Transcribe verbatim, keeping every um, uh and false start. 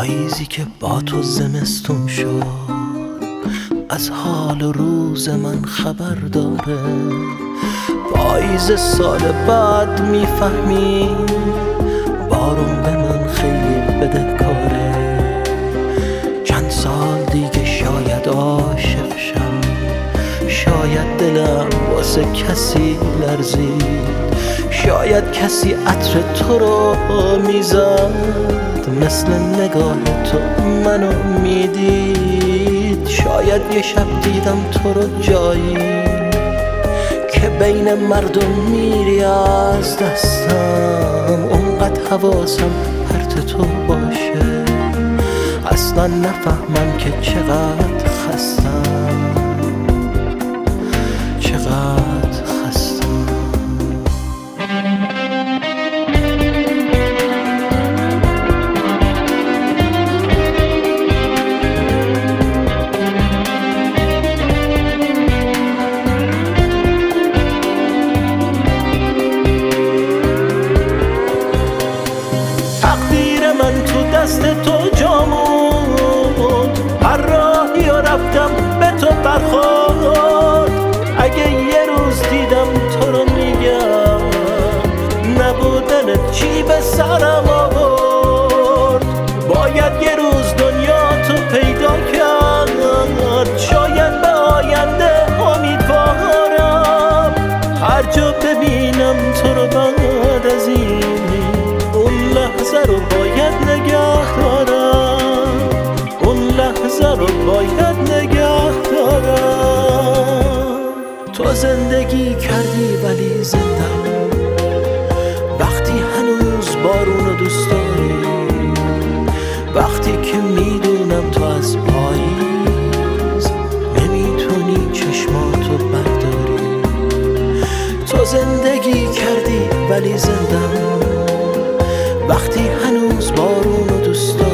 پاییزی که با تو زمستون شد از حال و روز من خبر داره. پاییز سال بعد میفهمی بارون به من خیلی بدهکاره. چند سال دیگه شاید عاشق شم، شاید دلم واسه کسی لرزید، شاید کسی عطر تو رو میزد مثل نگاه تو منو میدید. شاید یه شب دیدم تو رو جایی که بین مردم میری از دستم. اونقدر حواسم پرت تو باشه اصلا نفهمم که چقدر خستم، چقدر خستم. تقدیر من تو دست تو جامون، هر راهی و رفتم به تو برخورد. اگه یه روز دیدم تو رو میگم نبودنت چی به سرم آورد. باید یه روز دنیا تو پیدا کرد، شاید به آینده امیدوارم. هر جا ببینم تو رو بعد از این، اون لحظه رو باید نگه دارم، اون لحظه رو باید نگه دارم. تو زندگی کردی ولی زندم، وقتی هنوز بارون رو دوست داری، وقتی که میدونم تو از پاییز نمیتونی چشماتو برداری. تو زندگی کردی ولی زندم، وقتی هنوز بارون رو دوست داری.